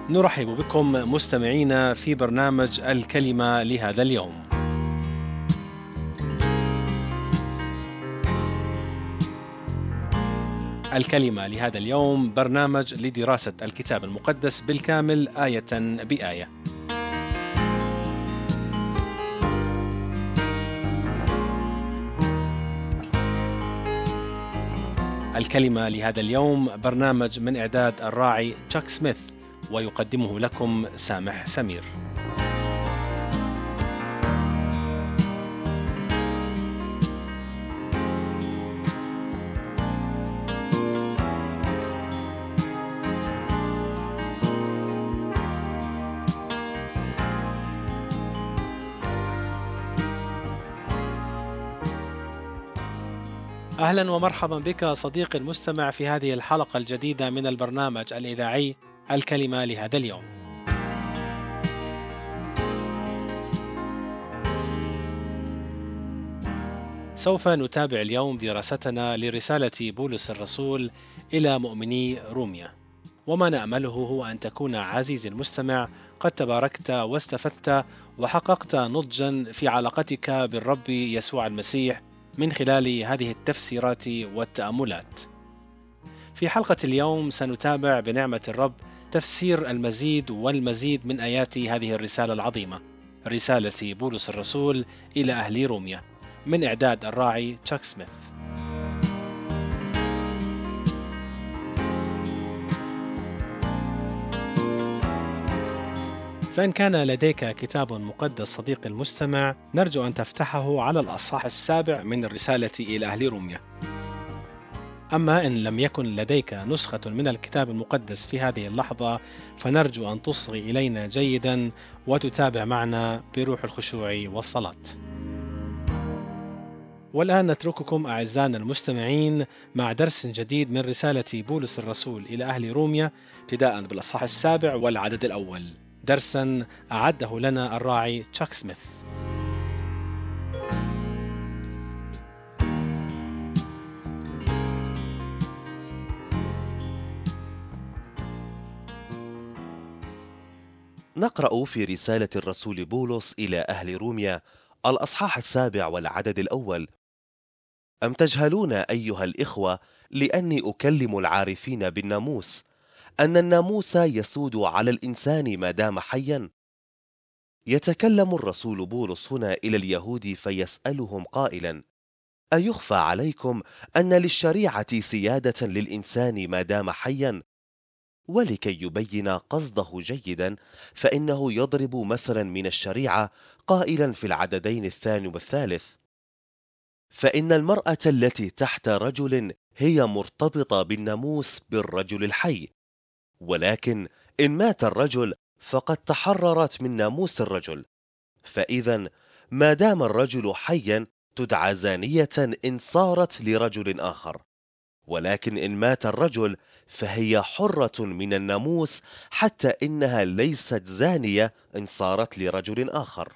نرحب بكم مستمعينا في برنامج الكلمة لهذا اليوم. الكلمة لهذا اليوم برنامج لدراسة الكتاب المقدس بالكامل آية بآية. الكلمة لهذا اليوم برنامج من إعداد الراعي تشاك سميث، ويقدمه لكم سامح سمير. أهلا ومرحبا بك صديقي المستمع في هذه الحلقة الجديدة من البرنامج الإذاعي الكلمة لهذا اليوم. سوف نتابع اليوم دراستنا لرسالة بولس الرسول إلى مؤمني روميا، وما نأمله هو أن تكون عزيزي المستمع قد تباركت واستفدت وحققت نضجا في علاقتك بالرب يسوع المسيح من خلال هذه التفسيرات والتأملات. في حلقة اليوم سنتابع بنعمة الرب تفسير المزيد والمزيد من آيات هذه الرسالة العظيمة، رسالة بولس الرسول إلى أهل روميا، من إعداد الراعي تشاك سميث. فإن كان لديك كتاب مقدس صديقي المستمع، نرجو أن تفتحه على الأصحاح 7 من الرسالة إلى أهل روميا. أما إن لم يكن لديك نسخة من الكتاب المقدس في هذه اللحظة، فنرجو أن تصغي إلينا جيدا وتتابع معنا بروح الخشوع والصلاة. والآن نترككم أعزائنا المستمعين مع درس جديد من رسالة بولس الرسول إلى أهل روميا، ابتداء بالأصحاح 7 والعدد الأول، درسا أعده لنا الراعي تشاك سميث. نقرأ في رسالة الرسول بولس إلى أهل روميا الأصحاح 7 والعدد الأول: أم تجهلون أيها الإخوة، لأني أكلم العارفين بالناموس، أن الناموس يسود على الإنسان ما دام حيا؟ يتكلم الرسول بولس هنا إلى اليهود فيسألهم قائلا: أيخفى عليكم أن للشريعة سيادة للإنسان ما دام حيا؟ ولكي يبين قصده جيدا، فإنه يضرب مثلا من الشريعة قائلا في العددين الثاني والثالث: فإن المرأة التي تحت رجل هي مرتبطة بالناموس بالرجل الحي، ولكن إن مات الرجل فقد تحررت من ناموس الرجل، فإذا ما دام الرجل حيا تدعى زانية إن صارت لرجل آخر، ولكن إن مات الرجل فهي حرة من الناموس، حتى إنها ليست زانية إن صارت لرجل آخر.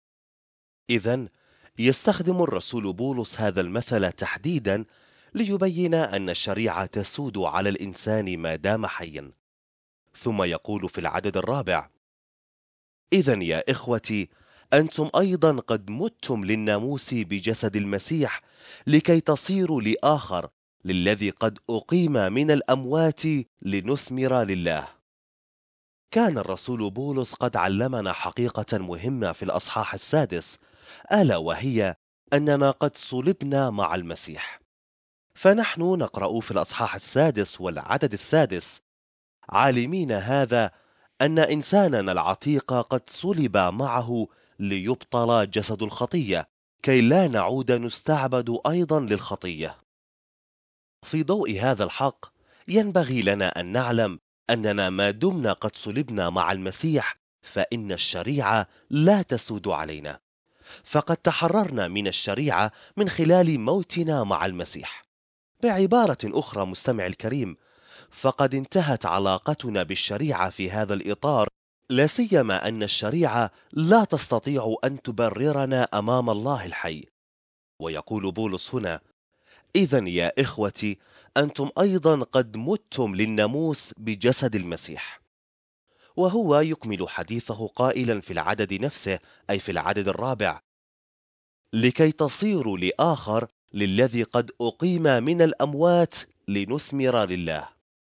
إذن يستخدم الرسول بولس هذا المثل تحديدا ليبين أن الشريعة تسود على الإنسان ما دام حيا. ثم يقول في العدد الرابع: إذن يا إخوتي، أنتم أيضا قد متم للناموس بجسد المسيح، لكي تصيروا لآخر، للذي قد أقيم من الأموات، لنثمر لله. كان الرسول بولس قد علمنا حقيقة مهمة في الأصحاح 6، ألا وهي أننا قد صلبنا مع المسيح. فنحن نقرأ في الأصحاح 6 والعدد 6: عالمين هذا، أن إنساننا العتيق قد صلب معه، ليبطل جسد الخطية، كي لا نعود نستعبد أيضا للخطية. في ضوء هذا الحق ينبغي لنا أن نعلم أننا ما دمنا قد صلبنا مع المسيح، فإن الشريعة لا تسود علينا، فقد تحررنا من الشريعة من خلال موتنا مع المسيح. بعبارة أخرى مستمع الكريم، فقد انتهت علاقتنا بالشريعة في هذا الإطار، لا سيما أن الشريعة لا تستطيع أن تبررنا أمام الله الحي. ويقول بولس هنا: إذن يا إخوتي، أنتم أيضا قد متم للناموس بجسد المسيح. وهو يكمل حديثه قائلا في العدد نفسه، أي في العدد الرابع: لكي تصيروا لآخر للذي قد أقيم من الأموات لنثمر لله.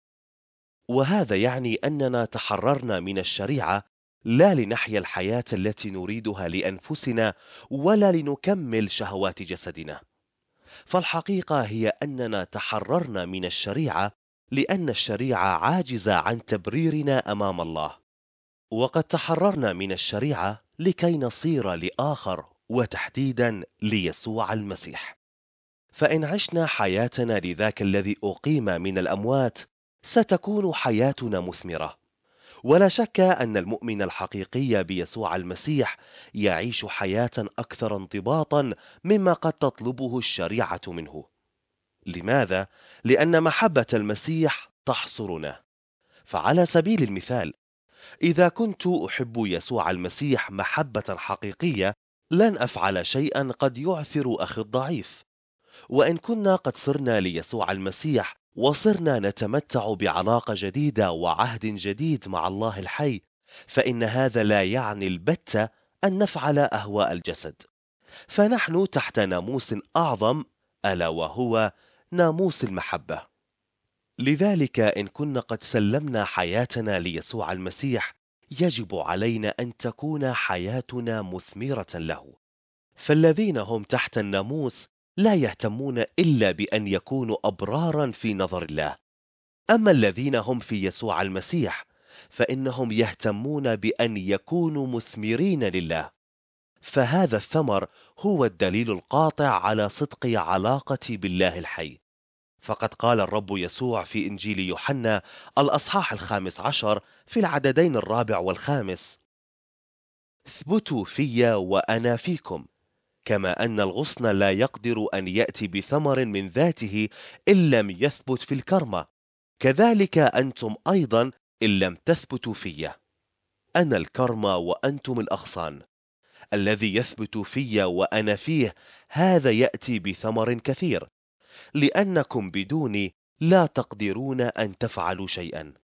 وهذا يعني أننا تحررنا من الشريعة لا لنحيا الحياة التي نريدها لأنفسنا ولا لنكمل شهوات جسدنا، فالحقيقة هي أننا تحررنا من الشريعة لأن الشريعة عاجزة عن تبريرنا أمام الله، وقد تحررنا من الشريعة لكي نصير لآخر، وتحديدا ليسوع المسيح. فإن عشنا حياتنا لذاك الذي أقيم من الأموات ستكون حياتنا مثمرة. ولا شك أن المؤمن الحقيقي بيسوع المسيح يعيش حياة أكثر انضباطا مما قد تطلبه الشريعة منه. لماذا؟ لأن محبة المسيح تحصرنا. فعلى سبيل المثال، إذا كنت أحب يسوع المسيح محبة حقيقية لن أفعل شيئا قد يعثر أخي الضعيف. وإن كنا قد صرنا ليسوع المسيح وصرنا نتمتع بعلاقة جديدة وعهد جديد مع الله الحي، فإن هذا لا يعني البتة أن نفعل أهواء الجسد، فنحن تحت ناموس أعظم، ألا وهو ناموس المحبة. لذلك إن كنا قد سلمنا حياتنا ليسوع المسيح يجب علينا أن تكون حياتنا مثمرة له. فالذين هم تحت الناموس لا يهتمون إلا بأن يكونوا أبرارا في نظر الله، أما الذين هم في يسوع المسيح فإنهم يهتمون بأن يكونوا مثمرين لله. فهذا الثمر هو الدليل القاطع على صدق علاقتي بالله الحي. فقد قال الرب يسوع في إنجيل يوحنا الأصحاح 15 في العددين 4 و5: اثبتوا في وأنا فيكم، كما أن الغصن لا يقدر أن يأتي بثمر من ذاته إن لم يثبت في الكرمة، كذلك أنتم أيضا إن لم تثبتوا في. أنا الكرمة وأنتم الأغصان، الذي يثبت في وأنا فيه هذا يأتي بثمر كثير، لأنكم بدوني لا تقدرون أن تفعلوا شيئا.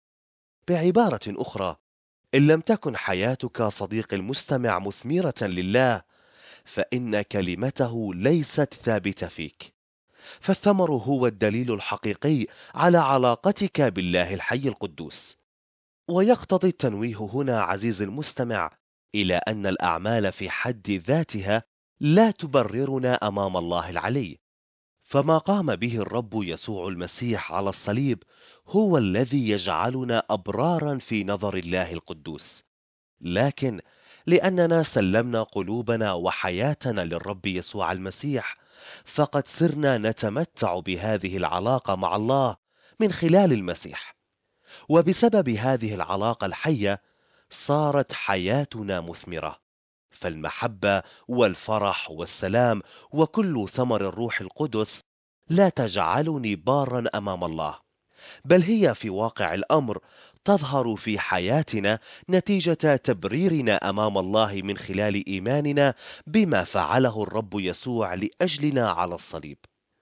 بعبارة أخرى، إن لم تكن حياتك صديق المستمع مثمرة لله فإن كلمته ليست ثابتة فيك. فالثمر هو الدليل الحقيقي على علاقتك بالله الحي القدوس. ويقتضي التنويه هنا عزيزي المستمع إلى أن الأعمال في حد ذاتها لا تبررنا أمام الله العلي، فما قام به الرب يسوع المسيح على الصليب هو الذي يجعلنا أبرارا في نظر الله القدوس. لكن لأننا سلمنا قلوبنا وحياتنا للرب يسوع المسيح فقد صرنا نتمتع بهذه العلاقة مع الله من خلال المسيح، وبسبب هذه العلاقة الحية صارت حياتنا مثمرة. فالمحبة والفرح والسلام وكل ثمر الروح القدس لا تجعلني بارا أمام الله، بل هي في واقع الأمر تظهر في حياتنا نتيجة تبريرنا أمام الله من خلال إيماننا بما فعله الرب يسوع لأجلنا على الصليب.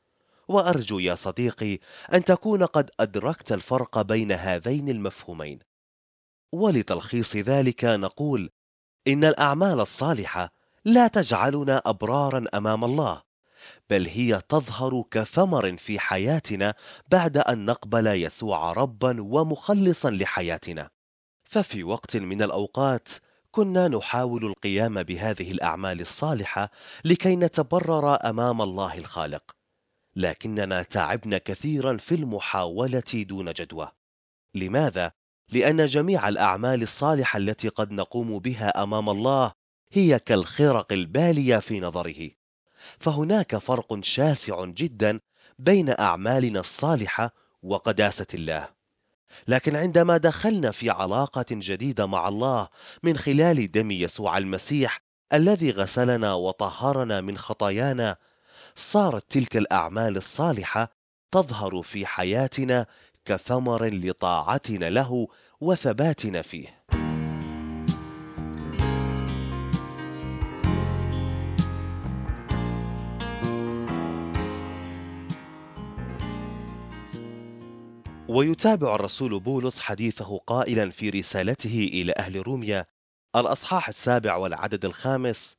وأرجو يا صديقي أن تكون قد أدركت الفرق بين هذين المفهومين. ولتلخيص ذلك نقول إن الأعمال الصالحة لا تجعلنا أبرارا أمام الله، بل هي تظهر كثمر في حياتنا بعد أن نقبل يسوع ربا ومخلصا لحياتنا. ففي وقت من الأوقات كنا نحاول القيام بهذه الأعمال الصالحة لكي نتبرر أمام الله الخالق، لكننا تعبنا كثيرا في المحاولة دون جدوى. لماذا؟ لأن جميع الأعمال الصالحة التي قد نقوم بها أمام الله هي كالخرق البالية في نظره. فهناك فرق شاسع جدا بين أعمالنا الصالحة وقداسة الله. لكن عندما دخلنا في علاقة جديدة مع الله من خلال دم يسوع المسيح الذي غسلنا وطهرنا من خطايانا، صارت تلك الأعمال الصالحة تظهر في حياتنا كثمر لطاعتنا له وثباتنا فيه. ويتابع الرسول بولس حديثه قائلا في رسالته إلى أهل روميا الأصحاح 7 والعدد 5: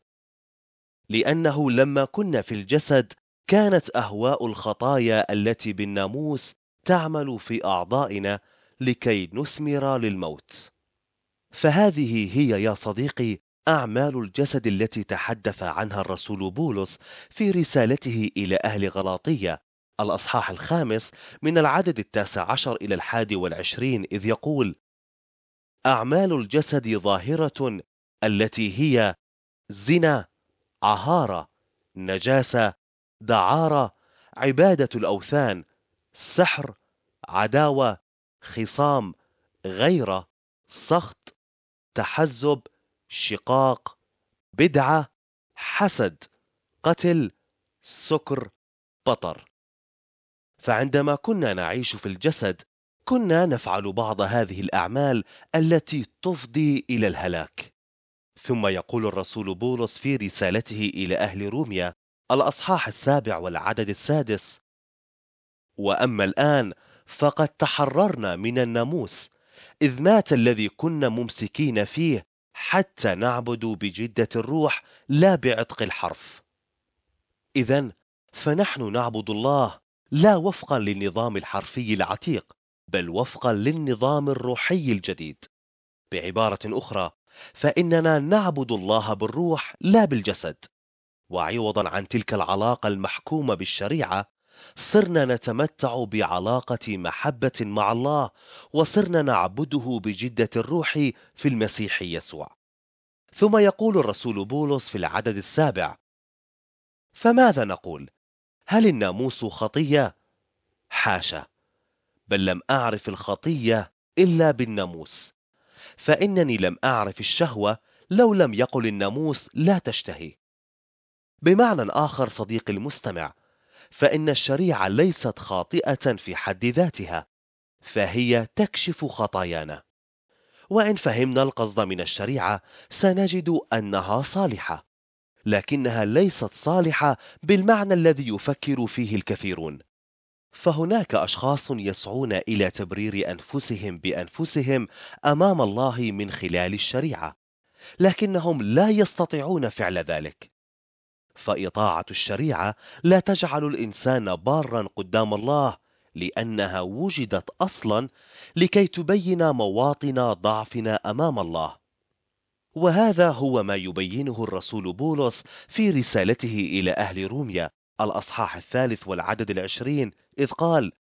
لأنه لما كنا في الجسد كانت أهواء الخطايا التي بالناموس تعمل في أعضائنا لكي نثمر للموت. فهذه هي يا صديقي أعمال الجسد التي تحدث عنها الرسول بولس في رسالته إلى أهل غلاطية الأصحاح 5 من العدد 19 إلى 21، إذ يقول: أعمال الجسد ظاهرة، التي هي زنا، عهارة، نجاسة، دعارة، عبادة الأوثان، سحر، عداوة، خصام، غيرة، سخط، تحزب، شقاق، بدعة، حسد، قتل، سكر، بطر. فعندما كنا نعيش في الجسد كنا نفعل بعض هذه الأعمال التي تفضي إلى الهلاك. ثم يقول الرسول بولس في رسالته إلى أهل روميا الأصحاح 7 والعدد 6: وأما الآن فقد تحررنا من الناموس، إذ مات الذي كنا ممسكين فيه، حتى نعبد بجدة الروح لا بعتق الحرف. إذن فنحن نعبد الله لا وفقا للنظام الحرفي العتيق، بل وفقا للنظام الروحي الجديد. بعبارة أخرى، فإننا نعبد الله بالروح لا بالجسد. وعوضا عن تلك العلاقة المحكومة بالشريعة، صرنا نتمتع بعلاقة محبة مع الله، وصرنا نعبده بجدة الروح في المسيح يسوع. ثم يقول الرسول بولس في العدد 7: فماذا نقول؟ هل الناموس خطية؟ حاشا، بل لم أعرف الخطية إلا بالناموس، فإنني لم أعرف الشهوة لو لم يقل الناموس لا تشتهي. بمعنى آخر صديقي المستمع، فإن الشريعة ليست خاطئة في حد ذاتها، فهي تكشف خطايانا. وإن فهمنا القصد من الشريعة سنجد أنها صالحة، لكنها ليست صالحة بالمعنى الذي يفكر فيه الكثيرون. فهناك أشخاص يسعون إلى تبرير أنفسهم بأنفسهم أمام الله من خلال الشريعة، لكنهم لا يستطيعون فعل ذلك. فإطاعة الشريعة لا تجعل الإنسان بارا قدام الله، لأنها وجدت أصلا لكي تبين مواطن ضعفنا أمام الله. وهذا هو ما يبينه الرسول بولس في رسالته إلى أهل روميا الأصحاح 3 والعدد 20، إذ قال: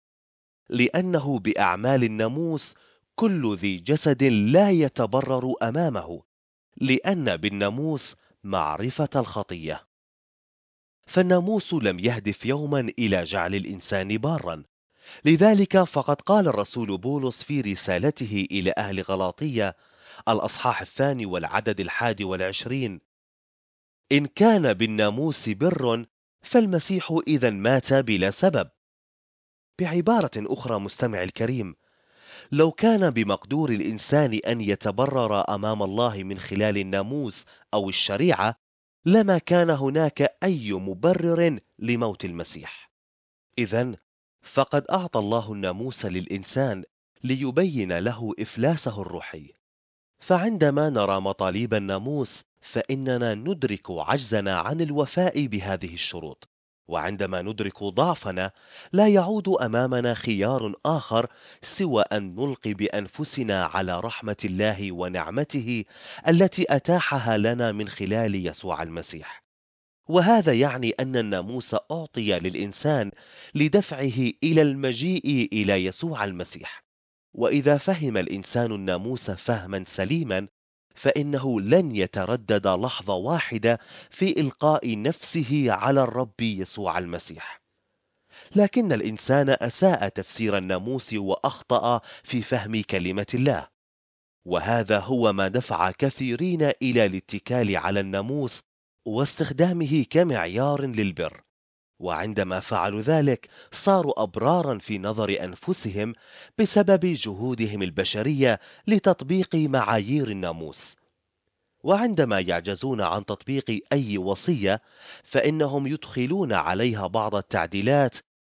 لأنه بأعمال الناموس كل ذي جسد لا يتبرر أمامه، لأن بالناموس معرفة الخطية. فالناموس لم يهدف يوما إلى جعل الإنسان بارا. لذلك فقد قال الرسول بولس في رسالته إلى أهل غلاطية الأصحاح 2 والعدد 21: إن كان بالناموس بر فالمسيح إذا مات بلا سبب. بعبارة أخرى مستمع الكريم، لو كان بمقدور الإنسان أن يتبرر أمام الله من خلال الناموس أو الشريعة، لما كان هناك أي مبرر لموت المسيح. إذن فقد أعطى الله الناموس للإنسان ليبين له إفلاسه الروحي. فعندما نرى مطالب الناموس فإننا ندرك عجزنا عن الوفاء بهذه الشروط، وعندما ندرك ضعفنا لا يعود أمامنا خيار آخر سوى أن نلقي بأنفسنا على رحمة الله ونعمته التي أتاحها لنا من خلال يسوع المسيح. وهذا يعني أن الناموس أعطي للإنسان لدفعه إلى المجيء إلى يسوع المسيح. وإذا فهم الإنسان الناموس فهما سليما فإنه لن يتردد لحظة واحدة في إلقاء نفسه على الرب يسوع المسيح. لكن الإنسان أساء تفسير الناموس وأخطأ في فهم كلمة الله، وهذا هو ما دفع كثيرين إلى الاتكال على الناموس واستخدامه كمعيار للبر. وعندما فعلوا ذلك صاروا أبرارا في نظر أنفسهم بسبب جهودهم البشرية لتطبيق معايير الناموس. وعندما يعجزون عن تطبيق أي وصية فإنهم يدخلون عليها بعض التعديلات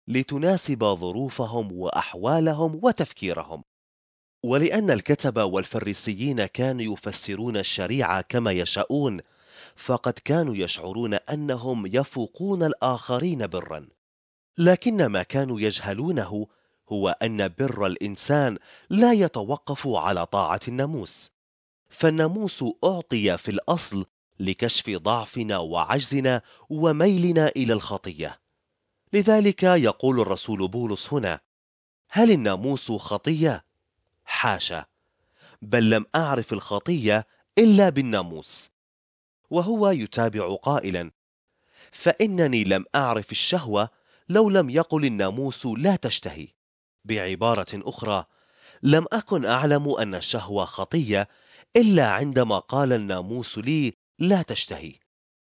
لتناسب ظروفهم وأحوالهم وتفكيرهم. ولأن الكتبة والفريسيين كانوا يفسرون الشريعة كما يشاءون، فقد كانوا يشعرون أنهم يفوقون الآخرين برا، لكن ما كانوا يجهلونه هو أن بر الإنسان لا يتوقف على طاعة الناموس، فالناموس أعطي في الأصل لكشف ضعفنا وعجزنا وميلنا إلى الخطية. لذلك يقول الرسول بولس هنا: هل الناموس خطية؟ حاشا، بل لم أعرف الخطية إلا بالناموس. وهو يتابع قائلا: فإنني لم أعرف الشهوة لو لم يقل الناموس لا تشتهي. بعبارة أخرى، لم أكن أعلم أن الشهوة خطية إلا عندما قال الناموس لي لا تشتهي.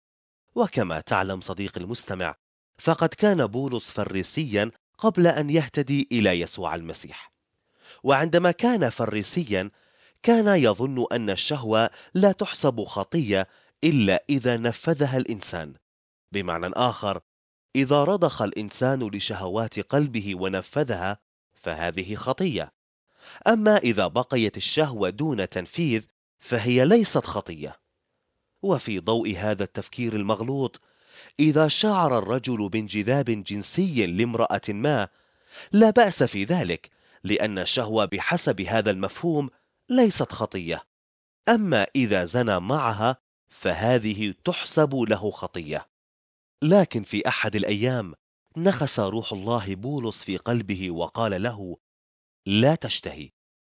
وكما تعلم صديقي المستمع، فقد كان بولس فريسيا قبل أن يهتدي إلى يسوع المسيح، وعندما كان فريسيا كان يظن أن الشهوة لا تحسب خطية إلا إذا نفذها الإنسان. بمعنى آخر، إذا رضخ الإنسان لشهوات قلبه ونفذها فهذه خطية، أما إذا بقيت الشهوة دون تنفيذ فهي ليست خطية. وفي ضوء هذا التفكير المغلوط، إذا شعر الرجل بانجذاب جنسي لامرأة ما، لا بأس في ذلك، لأن الشهوة بحسب هذا المفهوم ليست خطية. أما إذا زنى معها فهذه تحسب له خطية. لكن في أحد الأيام نخس روح الله بولس في قلبه وقال له: لا تشتهي.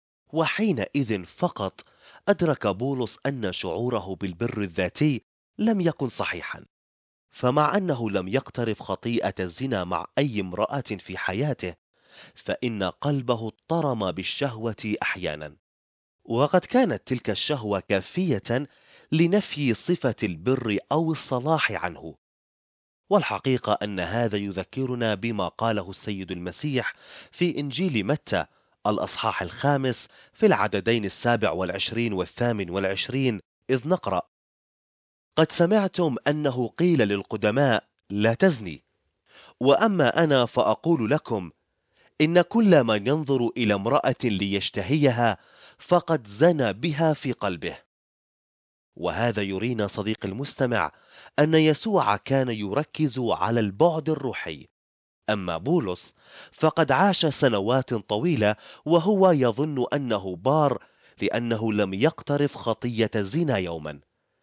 وحينئذ فقط أدرك بولس أن شعوره بالبر الذاتي لم يكن صحيحا، فمع أنه لم يقترف خطيئة الزنا مع أي امرأة في حياته، فإن قلبه اضطرم بالشهوة أحيانا، وقد كانت تلك الشهوة كافية لنفي صفة البر أو الصلاح عنه. والحقيقة أن هذا يذكرنا بما قاله السيد المسيح في إنجيل متى الأصحاح 5 في العددين 27 و28، إذ نقرأ: قد سمعتم أنه قيل للقدماء لا تزني، وأما أنا فأقول لكم إن كل من ينظر إلى امرأة ليشتهيها فقد زنى بها في قلبه. وهذا يرينا صديق المستمع أن يسوع كان يركز على البعد الروحي، أما بولس فقد عاش سنوات طويلة وهو يظن أنه بار لأنه لم يقترف خطية الزنا يوما،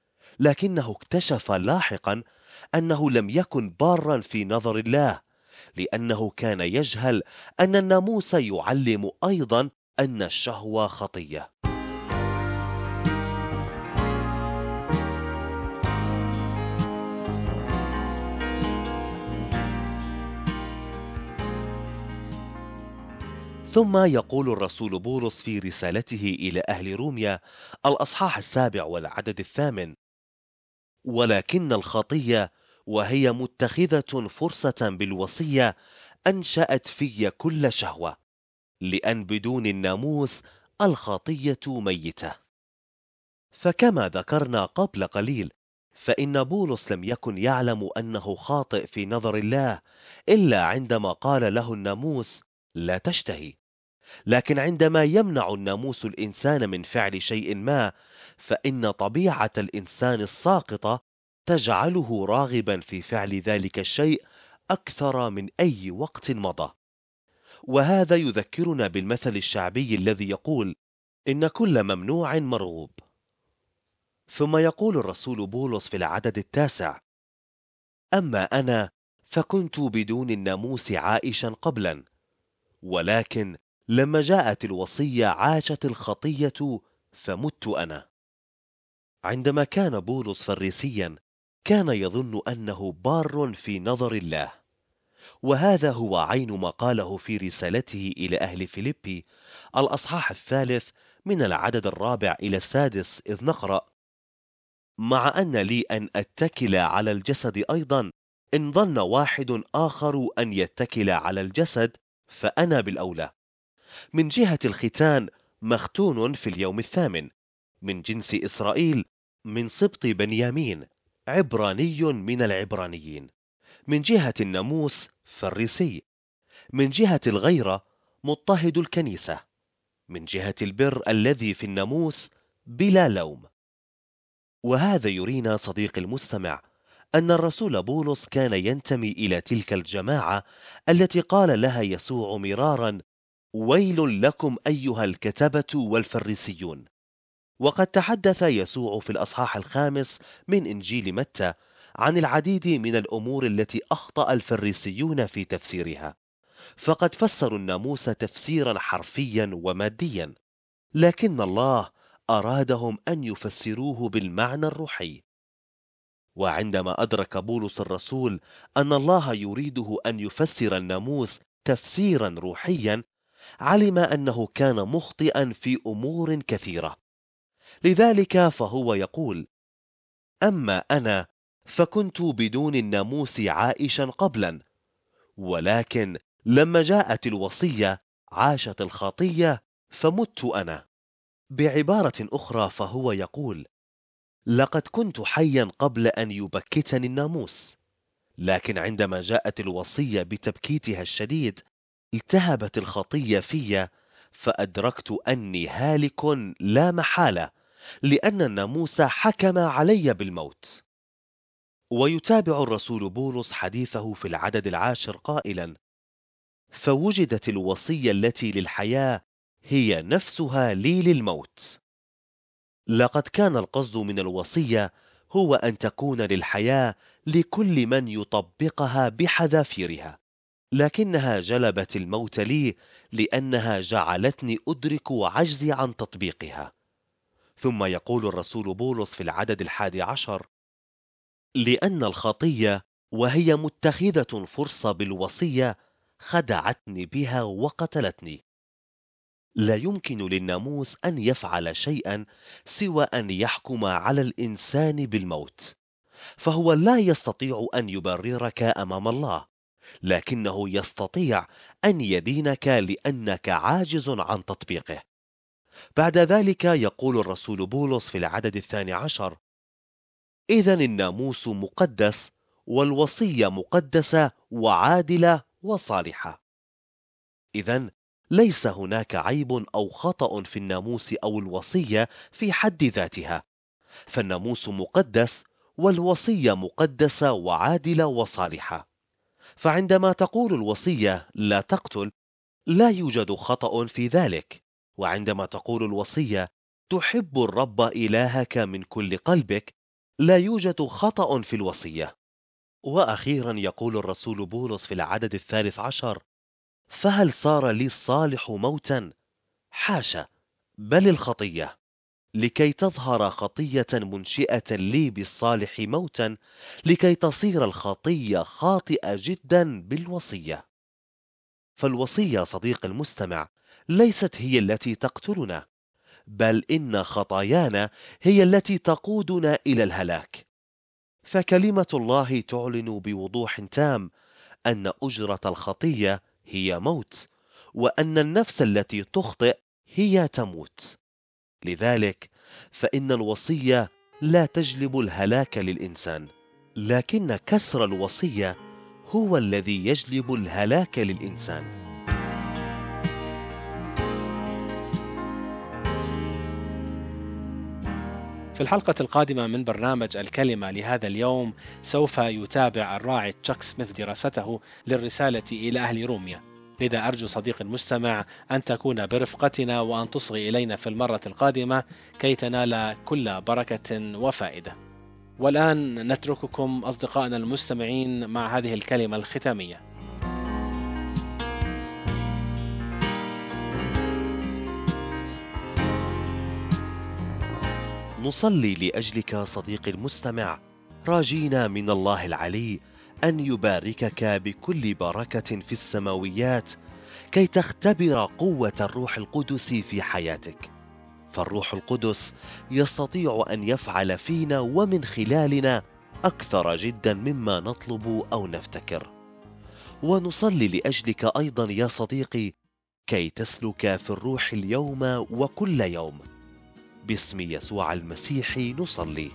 لكنه اكتشف لاحقا أنه لم يكن بارا في نظر الله، لأنه كان يجهل أن الناموس يعلم أيضا أن الشهوة خطية. ثم يقول الرسول بولس في رسالته إلى أهل روميا الأصحاح 7 والعدد 8: ولكن الخطية وهي متخذة فرصة بالوصية أنشأت في كل شهوة، لأن بدون الناموس الخطية ميتة. فكما ذكرنا قبل قليل، فإن بولس لم يكن يعلم أنه خاطئ في نظر الله إلا عندما قال له الناموس لا تشتهي. لكن عندما يمنع الناموس الإنسان من فعل شيء ما، فإن طبيعة الإنسان الساقطة تجعله راغبا في فعل ذلك الشيء أكثر من أي وقت مضى. وهذا يذكرنا بالمثل الشعبي الذي يقول: إن كل ممنوع مرغوب. ثم يقول الرسول بولس في العدد 9: أما أنا فكنت بدون الناموس عائشا قبلا، ولكن لما جاءت الوصية عاشت الخطية فمت أنا. عندما كان بولس فريسيا كان يظن أنه بار في نظر الله، وهذا هو عين ما قاله في رسالته إلى أهل فيليبي الأصحاح 3 من العدد 4 إلى 6، إذ نقرأ: مع أن لي أن أتكل على الجسد أيضا، إن ظن واحد آخر أن يتكل على الجسد فأنا بالأولى. من جهة الختان مختون في اليوم الثامن، من جنس إسرائيل، من سبط بنيامين، عبراني من العبرانيين، من جهة الناموس فريسي، من جهة الغيرة مضطهد الكنيسة، من جهة البر الذي في الناموس بلا لوم. وهذا يرينا صديقي المستمع أن الرسول بولس كان ينتمي إلى تلك الجماعة التي قال لها يسوع مرارا: ويل لكم أيها الكتبة والفريسيون. وقد تحدث يسوع في الأصحاح 5 من إنجيل متى عن العديد من الأمور التي أخطأ الفريسيون في تفسيرها، فقد فسروا الناموس تفسيرا حرفيا وماديا، لكن الله أرادهم أن يفسروه بالمعنى الروحي. وعندما أدرك بولس الرسول أن الله يريده أن يفسر الناموس تفسيرا روحيا، علم أنه كان مخطئا في أمور كثيرة. لذلك فهو يقول: أما أنا فكنت بدون الناموس عائشا قبلا، ولكن لما جاءت الوصية عاشت الخطية فمت أنا. بعبارة أخرى فهو يقول: لقد كنت حيا قبل أن يبكتني الناموس، لكن عندما جاءت الوصية بتبكيتها الشديد التهبت الخطية في، فأدركت أني هالك لا محالة، لأن الناموس حكم علي بالموت. ويتابع الرسول بولس حديثه في العدد 10 قائلا: فوجدت الوصية التي للحياة هي نفسها لي للموت. لقد كان القصد من الوصية هو أن تكون للحياة لكل من يطبقها بحذافيرها، لكنها جلبت الموت لي لأنها جعلتني أدرك عجزي عن تطبيقها. ثم يقول الرسول بولس في العدد 11: لأن الخطية وهي متخذة فرصة بالوصية خدعتني بها وقتلتني. لا يمكن للناموس أن يفعل شيئا سوى أن يحكم على الإنسان بالموت، فهو لا يستطيع أن يبررك أمام الله، لكنه يستطيع أن يدينك لأنك عاجز عن تطبيقه. بعد ذلك يقول الرسول بولس في العدد 12: إذن الناموس مقدس والوصية مقدسة وعادلة وصالحة. إذن ليس هناك عيب أو خطأ في الناموس أو الوصية في حد ذاتها، فالناموس مقدس والوصية مقدسة وعادلة وصالحة. فعندما تقول الوصية لا تقتل، لا يوجد خطأ في ذلك، وعندما تقول الوصية تحب الرب إلهك من كل قلبك، لا يوجد خطأ في الوصية. وأخيرا يقول الرسول بولس في العدد 13: فهل صار لي الصالح موتا؟ حاشا، بل الخطية، لكي تظهر خطية منشئة لي بالصالح موتا، لكي تصير الخطية خاطئة جدا بالوصية. فالوصية صديق المستمع ليست هي التي تقتلنا، بل إن خطايانا هي التي تقودنا إلى الهلاك. فكلمة الله تعلن بوضوح تام أن أجرة الخطية هي موت، وأن النفس التي تخطئ هي تموت. لذلك فإن الوصية لا تجلب الهلاك للإنسان، لكن كسر الوصية هو الذي يجلب الهلاك للإنسان. في الحلقة القادمة من برنامج الكلمة لهذا اليوم سوف يتابع الراعي تشاك سميث دراسته للرسالة إلى أهل روميا. لذا أرجو صديقي المستمع أن تكون برفقتنا وأن تصغي إلينا في المرة القادمة كي تنال كل بركة وفائدة. والآن نترككم أصدقائنا المستمعين مع هذه الكلمة الختامية. نصلي لأجلك صديقي المستمع، راجينا من الله العلي أن يباركك بكل بركة في السماويات، كي تختبر قوة الروح القدس في حياتك. فالروح القدس يستطيع أن يفعل فينا ومن خلالنا أكثر جدا مما نطلب أو نفتكر. ونصلي لأجلك أيضا يا صديقي، كي تسلك في الروح اليوم وكل يوم. باسم يسوع المسيح نصلي،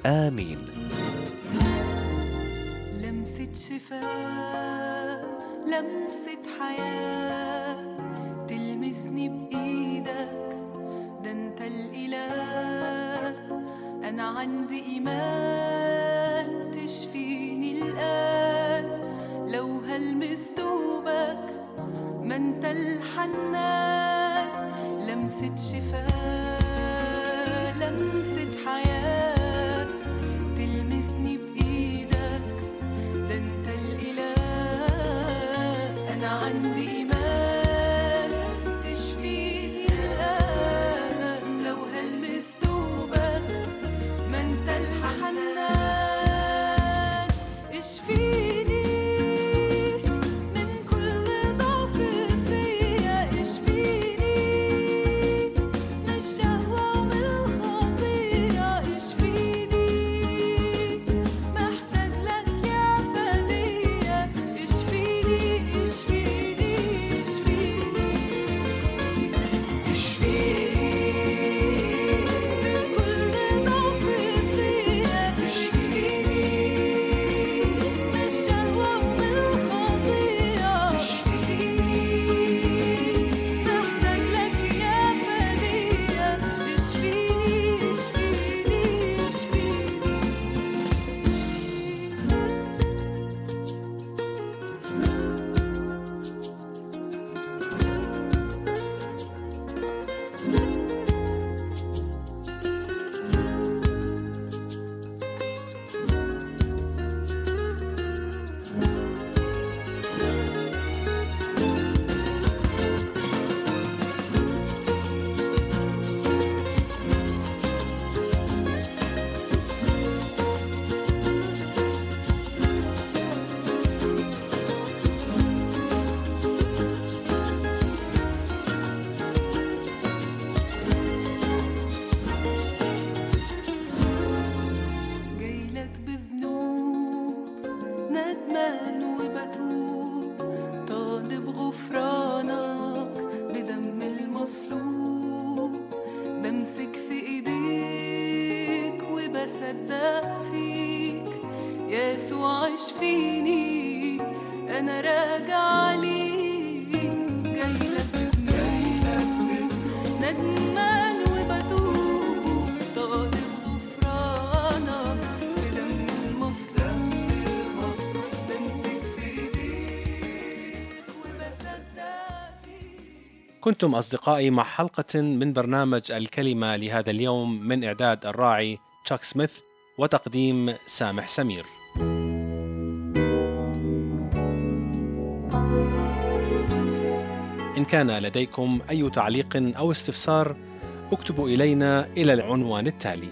آمين. لمسة شفاء لمسة حياة تلمسني بإيدك، ده انت الإله. أنا عندي إيمان تشفيني الآن، لو هلمس دوبك ما انت الحنان. لمسة شفاء لمسة حياة تلمسني بإيدك، ده انت الإله. أنا عندي إيمان تشفيني الآن، لو هلمس دوبك ما انت الحنان. اشفيني من كل ضعف فيا، اشفيني من الشهوة ومن الخطية، اشفيني محتاج لك يا فدية. اشفيني اشفيني اشفيني من كل ضعف فيا، اشفيني من الشهوة ومن الخطية، اشفيني محتاج لك يا فدية. اشفيني اشفيني جايلك بذنوب، ندمان وبتوب، طالب غفرانك بدم المصلوب. بمسك في ايديك وبصدق فيك، يسوع اشفيني انا راجع ليك. جايلك بذنوب، ندمان وبتوب، طالب غفرانك بدم المصلوب. بمسك في ايديك وبصدق فيك. كنتم أصدقائي مع حلقة من برنامج الكلمة لهذا اليوم، من إعداد الراعي تشاك سميث وتقديم سامح سمير. إن كان لديكم أي تعليق أو استفسار، اكتبوا إلينا إلى العنوان التالي: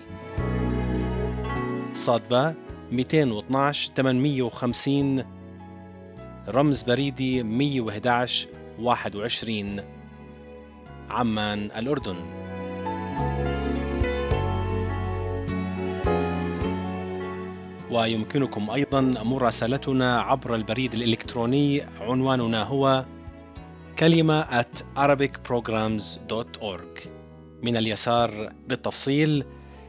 صادبة 212 850، رمز بريدي 111 21، عمان الأردن. ويمكنكم أيضا مراسلتنا عبر البريد الإلكتروني، عنواننا هو kalima@arabicprograms.org. من اليسار بالتفصيل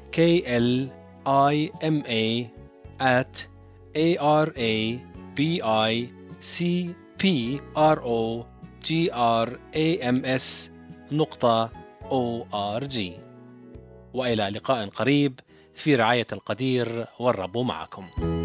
KLIMA@arabicprograms.org. وإلى لقاء قريب في رعاية القدير، والرب معكم.